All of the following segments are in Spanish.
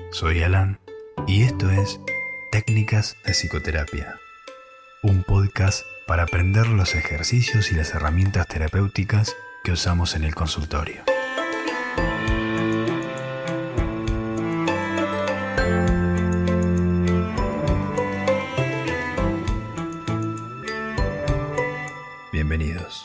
Soy Alan y esto es Técnicas de Psicoterapia, un podcast para aprender los ejercicios y las herramientas terapéuticas que usamos en el consultorio. Bienvenidos.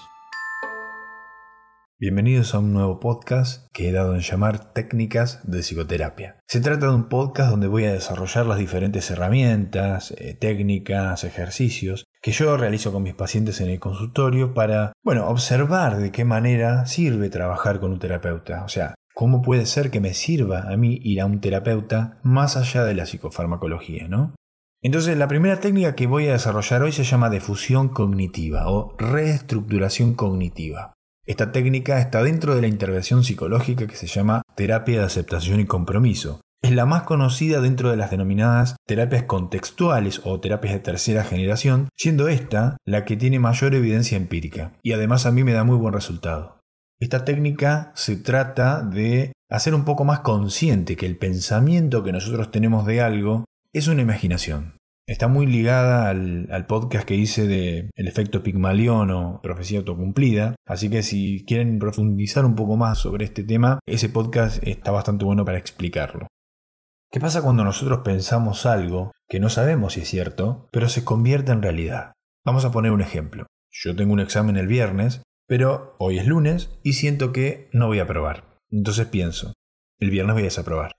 Bienvenidos a un nuevo podcast que he dado en llamar Técnicas de Psicoterapia. Se trata de un podcast donde voy a desarrollar las diferentes herramientas, técnicas, ejercicios que yo realizo con mis pacientes en el consultorio para, observar de qué manera sirve trabajar con un terapeuta. O sea, cómo puede ser que me sirva a mí ir a un terapeuta más allá de la psicofarmacología, ¿no? Entonces, la primera técnica que voy a desarrollar hoy se llama difusión cognitiva o reestructuración cognitiva. Esta técnica está dentro de la intervención psicológica que se llama terapia de aceptación y compromiso. Es la más conocida dentro de las denominadas terapias contextuales o terapias de tercera generación, siendo esta la que tiene mayor evidencia empírica y además a mí me da muy buen resultado. Esta técnica se trata de hacer un poco más consciente que el pensamiento que nosotros tenemos de algo es una imaginación. Está muy ligada al podcast que hice de El efecto Pigmalión o profecía autocumplida, así que si quieren profundizar un poco más sobre este tema, ese podcast está bastante bueno para explicarlo. ¿Qué pasa cuando nosotros pensamos algo que no sabemos si es cierto, pero se convierte en realidad? Vamos a poner un ejemplo. Yo tengo un examen el viernes, pero hoy es lunes y siento que no voy a aprobar. Entonces pienso, el viernes voy a desaprobar.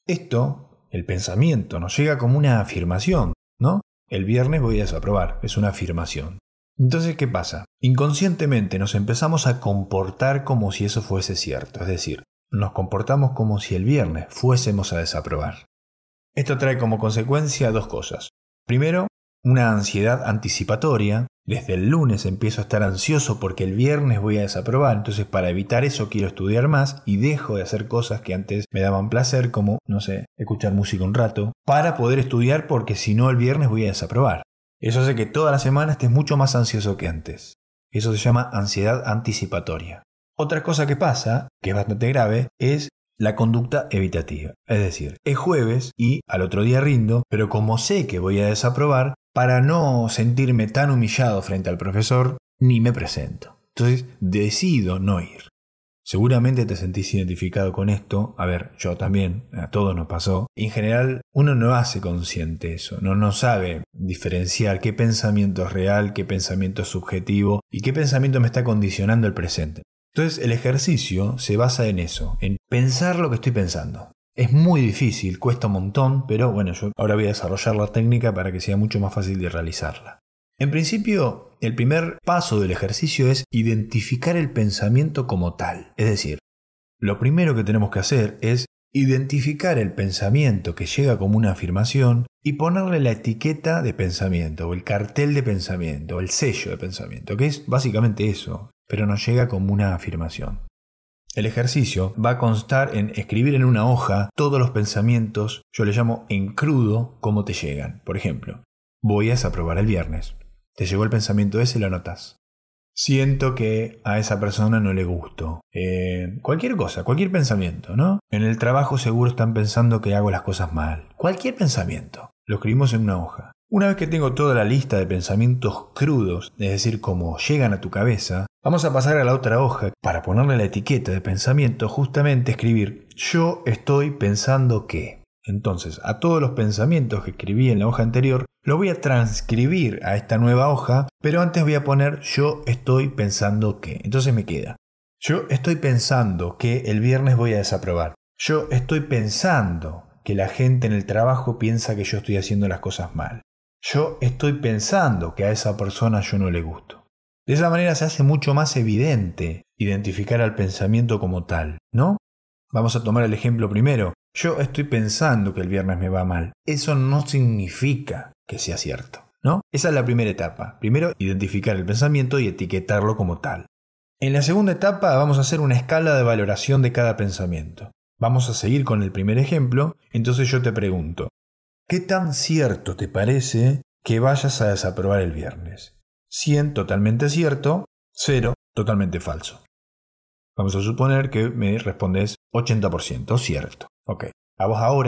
Esto, el pensamiento, nos llega como una afirmación, ¿no? El viernes voy a desaprobar, es una afirmación. Entonces, ¿qué pasa? Inconscientemente nos empezamos a comportar como si eso fuese cierto, es decir, nos comportamos como si el viernes fuésemos a desaprobar. Esto trae como consecuencia dos cosas. Primero, una ansiedad anticipatoria. Desde el lunes empiezo a estar ansioso porque el viernes voy a desaprobar, entonces para evitar eso quiero estudiar más y dejo de hacer cosas que antes me daban placer, como, escuchar música un rato, para poder estudiar porque si no el viernes voy a desaprobar. Eso hace que toda la semana estés mucho más ansioso que antes. Eso se llama ansiedad anticipatoria. Otra cosa que pasa, que es bastante grave, es la conducta evitativa. Es decir, es jueves y al otro día rindo, pero como sé que voy a desaprobar, para no sentirme tan humillado frente al profesor, ni me presento. Entonces decido no ir. Seguramente te sentís identificado con esto. A ver, yo también, a todos nos pasó. En general, uno no hace consciente eso. No sabe diferenciar qué pensamiento es real, qué pensamiento es subjetivo y qué pensamiento me está condicionando el presente. Entonces el ejercicio se basa en eso, en pensar lo que estoy pensando. Es muy difícil, cuesta un montón, pero yo ahora voy a desarrollar la técnica para que sea mucho más fácil de realizarla. En principio, el primer paso del ejercicio es identificar el pensamiento como tal. Es decir, lo primero que tenemos que hacer es identificar el pensamiento que llega como una afirmación y ponerle la etiqueta de pensamiento, o el cartel de pensamiento, o el sello de pensamiento, que es básicamente eso, pero nos llega como una afirmación. El ejercicio va a constar en escribir en una hoja todos los pensamientos, yo le llamo en crudo, cómo te llegan. Por ejemplo, voy a desaprobar el viernes. Te llegó el pensamiento ese y lo anotas. Siento que a esa persona no le gusto. Cualquier cosa, cualquier pensamiento, ¿no? En el trabajo seguro están pensando que hago las cosas mal. Cualquier pensamiento. Lo escribimos en una hoja. Una vez que tengo toda la lista de pensamientos crudos, es decir, como llegan a tu cabeza, vamos a pasar a la otra hoja para ponerle la etiqueta de pensamiento, justamente escribir yo estoy pensando que. Entonces, a todos los pensamientos que escribí en la hoja anterior, lo voy a transcribir a esta nueva hoja, pero antes voy a poner yo estoy pensando que. Entonces me queda. Yo estoy pensando que el viernes voy a desaprobar. Yo estoy pensando que la gente en el trabajo piensa que yo estoy haciendo las cosas mal. Yo estoy pensando que a esa persona yo no le gusto. De esa manera se hace mucho más evidente identificar al pensamiento como tal, ¿no? Vamos a tomar el ejemplo primero. Yo estoy pensando que el viernes me va mal. Eso no significa que sea cierto, ¿no? Esa es la primera etapa. Primero, identificar el pensamiento y etiquetarlo como tal. En la segunda etapa vamos a hacer una escala de valoración de cada pensamiento. Vamos a seguir con el primer ejemplo. Entonces yo te pregunto, ¿qué tan cierto te parece que vayas a desaprobar el viernes? 100 totalmente cierto, 0 totalmente falso. Vamos a suponer que me respondes 80% cierto. Ok. A vos ahora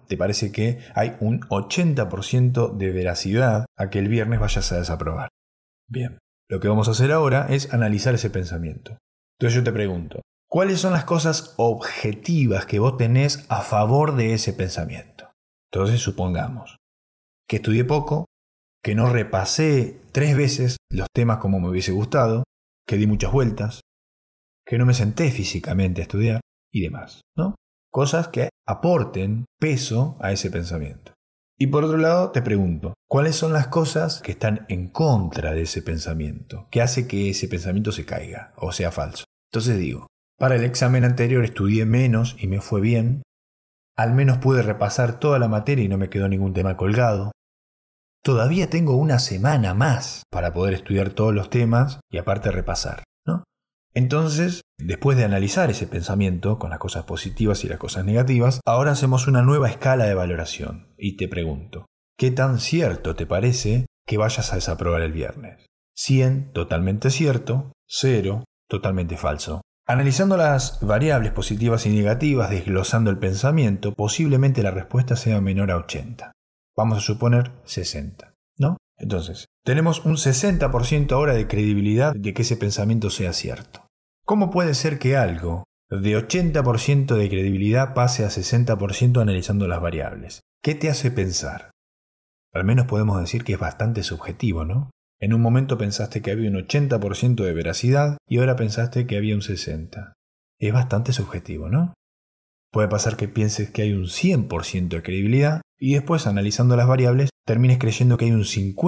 te parece que hay un 80% de veracidad a que el viernes vayas a desaprobar. Bien, lo que vamos a hacer ahora es analizar ese pensamiento. Entonces yo te pregunto, ¿cuáles son las cosas objetivas que vos tenés a favor de ese pensamiento? Entonces supongamos que estudié poco, que no repasé 3 veces los temas como me hubiese gustado, que di muchas vueltas, que no me senté físicamente a estudiar y demás, ¿no? Cosas que aporten peso a ese pensamiento. Y por otro lado te pregunto, ¿cuáles son las cosas que están en contra de ese pensamiento? ¿Qué hace que ese pensamiento se caiga o sea falso? Entonces digo, para el examen anterior estudié menos y me fue bien. Al menos pude repasar toda la materia y no me quedó ningún tema colgado. Todavía tengo una semana más para poder estudiar todos los temas y aparte repasar, ¿no? Entonces, después de analizar ese pensamiento con las cosas positivas y las cosas negativas, ahora hacemos una nueva escala de valoración y te pregunto, ¿qué tan cierto te parece que vayas a desaprobar el viernes? 100, totalmente cierto, 0, totalmente falso. Analizando las variables positivas y negativas, desglosando el pensamiento, posiblemente la respuesta sea menor a 80. Vamos a suponer 60, ¿no? Entonces, tenemos un 60% ahora de credibilidad de que ese pensamiento sea cierto. ¿Cómo puede ser que algo de 80% de credibilidad pase a 60% analizando las variables? ¿Qué te hace pensar? Al menos podemos decir que es bastante subjetivo, ¿no? En un momento pensaste que había un 80% de veracidad y ahora pensaste que había un 60%. Es bastante subjetivo, ¿no? Puede pasar que pienses que hay un 100% de credibilidad y después, analizando las variables, termines creyendo que hay un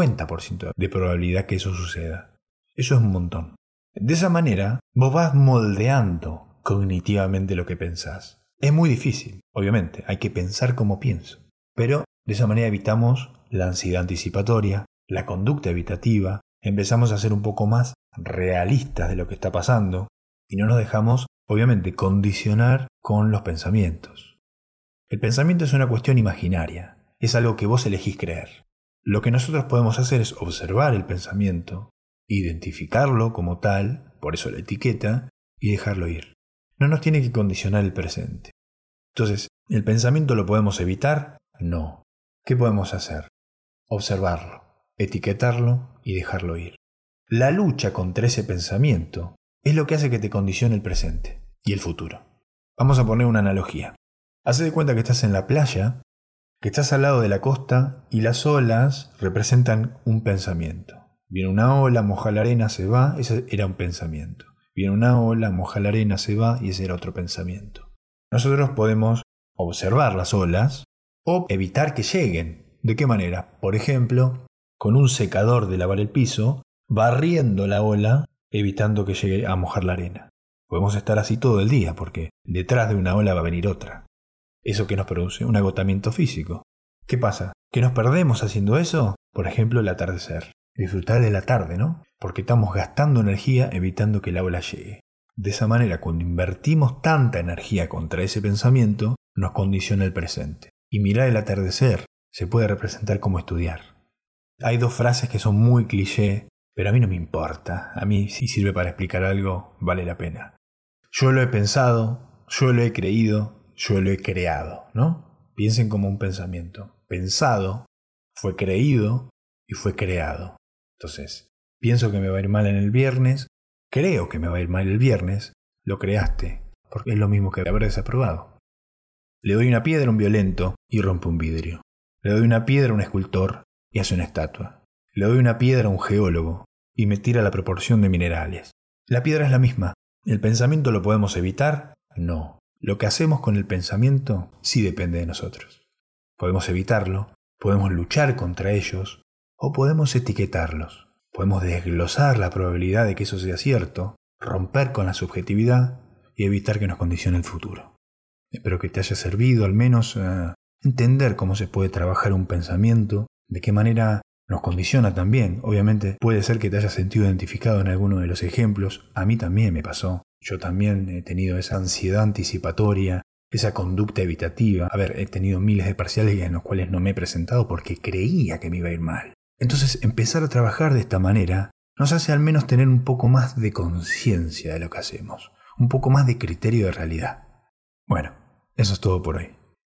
50% de probabilidad que eso suceda. Eso es un montón. De esa manera, vos vas moldeando cognitivamente lo que pensás. Es muy difícil, obviamente, hay que pensar como pienso. Pero de esa manera evitamos la ansiedad anticipatoria, la conducta evitativa, empezamos a ser un poco más realistas de lo que está pasando y no nos dejamos, obviamente, condicionar con los pensamientos. El pensamiento es una cuestión imaginaria, es algo que vos elegís creer. Lo que nosotros podemos hacer es observar el pensamiento, identificarlo como tal, por eso la etiqueta, y dejarlo ir. No nos tiene que condicionar el presente. Entonces, ¿el pensamiento lo podemos evitar? No. ¿Qué podemos hacer? Observarlo, etiquetarlo y dejarlo ir. La lucha contra ese pensamiento es lo que hace que te condicione el presente y el futuro. Vamos a poner una analogía. Haz de cuenta que estás en la playa, que estás al lado de la costa y las olas representan un pensamiento. Viene una ola, moja la arena, se va, ese era un pensamiento. Viene una ola, moja la arena, se va y ese era otro pensamiento. Nosotros podemos observar las olas o evitar que lleguen. ¿De qué manera? Por ejemplo, con un secador de lavar el piso, barriendo la ola, evitando que llegue a mojar la arena. Podemos estar así todo el día porque detrás de una ola va a venir otra. ¿Eso qué nos produce? Un agotamiento físico. ¿Qué pasa? ¿Que nos perdemos haciendo eso? Por ejemplo, el atardecer. Disfrutar de la tarde, ¿no? Porque estamos gastando energía evitando que la ola llegue. De esa manera, cuando invertimos tanta energía contra ese pensamiento, nos condiciona el presente. Y mirar el atardecer se puede representar como estudiar. Hay 2 frases que son muy cliché, pero a mí no me importa. A mí, si sirve para explicar algo, vale la pena. Yo lo he pensado, yo lo he creído, yo lo he creado, ¿no? Piensen como un pensamiento. Pensado, fue creído y fue creado. Entonces, pienso que me va a ir mal en el viernes, creo que me va a ir mal el viernes, lo creaste, porque es lo mismo que haber desaprobado. Le doy una piedra a un violento y rompe un vidrio. Le doy una piedra a un escultor y hace una estatua. Le doy una piedra a un geólogo y me tira la proporción de minerales. La piedra es la misma. ¿El pensamiento lo podemos evitar? No. Lo que hacemos con el pensamiento sí depende de nosotros. Podemos evitarlo, podemos luchar contra ellos o podemos etiquetarlos. Podemos desglosar la probabilidad de que eso sea cierto, romper con la subjetividad y evitar que nos condicione el futuro. Espero que te haya servido al menos entender cómo se puede trabajar un pensamiento, de qué manera nos condiciona también. Obviamente puede ser que te hayas sentido identificado en alguno de los ejemplos. A mí también me pasó. Yo también he tenido esa ansiedad anticipatoria, esa conducta evitativa. He tenido miles de parciales en los cuales no me he presentado porque creía que me iba a ir mal. Entonces, empezar a trabajar de esta manera nos hace al menos tener un poco más de conciencia de lo que hacemos, un poco más de criterio de realidad. Bueno, eso es todo por hoy.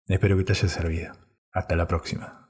Espero que te haya servido. Hasta la próxima.